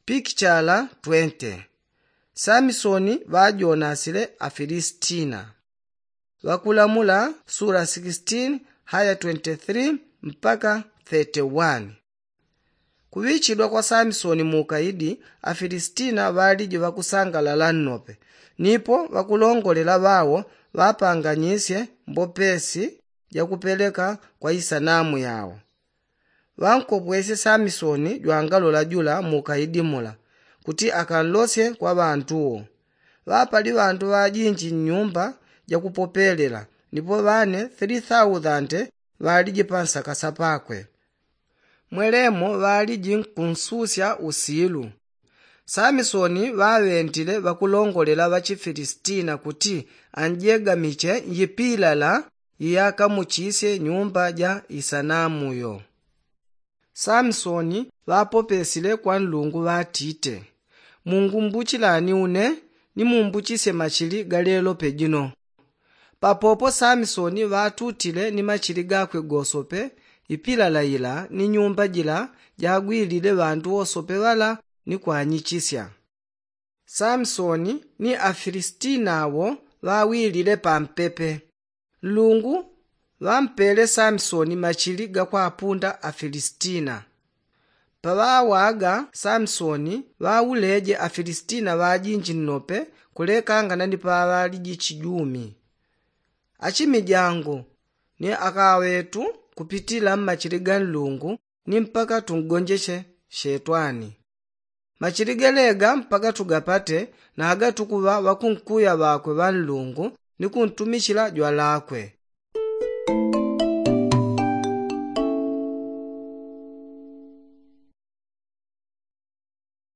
Picture 20. Samsoni vajonasile Afilistina. Vakulamula sura 16 haya 23 mpaka 31. Kuvichidwa kwa Samsoni mukaidi, Afilistina valije vakusangalala nnope, nipo vakulongolela vawo vapanganyisye mbopesi ya kupeleka kwa isanamu yawo. Vankopwese Samsoni jwangalola jula mukaidi mula kuti akanlosye kwa bantuwo. Vapali bantu vajinji nyumba ya kupopelela, nipo vane 3,000 valije pansakasa pakwe. Mwelemo valiji nkunsusya usilu. Samsoni vawentile vakulongolela vachifilistina kuti anjegamiche yipilala yakamuchisye nyumba ja isanamuyo. Samsoni vapopesile kwa Mulungu vatite, mungumbuchilani une nimumbuchise machili galelo pejino. Papopo Samsoni vatutile ni machili gakwe gosope, ipilala ila ni nyumba jila jagwilile bantu osope wala ni kuanyichisya. Samsoni ni Afilistina awo vawilile pampepe. Mulungu vampele Samsoni machili gakwapunda Afilistina. Pawawaga Samsoni vawuleje Afilistina vajinji nnope kulekangana ni pawaliji chijumi. Achimijango ni akawetu kupitila machili ga Mulungu ni mpaka tungonjeshe shetwani. Machili gelega mpaka tugapate na agatukuva wakunkuya bakwe ba Mulungu ni kuntumishila jwa lakwe.